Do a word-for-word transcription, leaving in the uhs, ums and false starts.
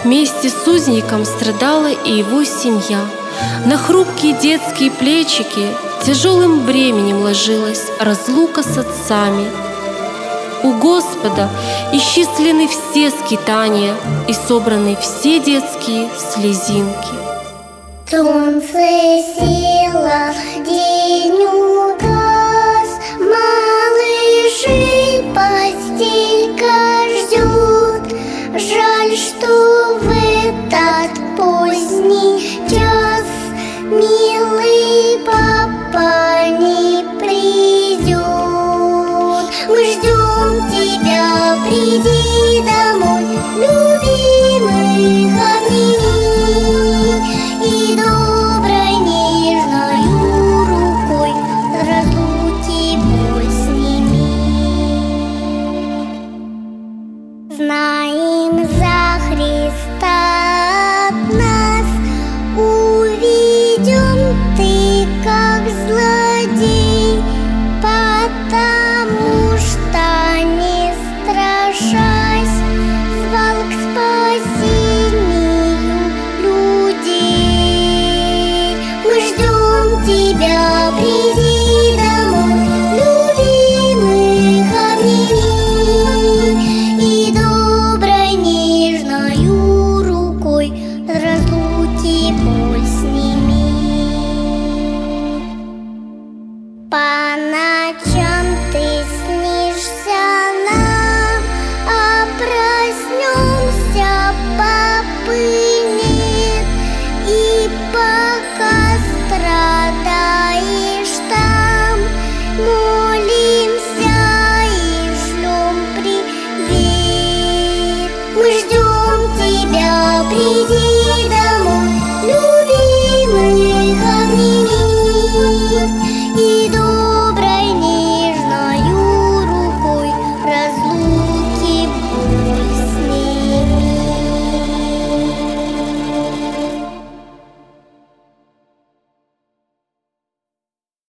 Вместе с узником страдала и его семья. На хрупкие детские плечики тяжелым бременем ложилась разлука с отцами. У Господа исчислены все скитания и собраны все детские слезинки. Солнце село, день угас, малышей постелька ждет. Жаль, что в этот поздний час милый папа не придет. Мы ждем тебя, приди.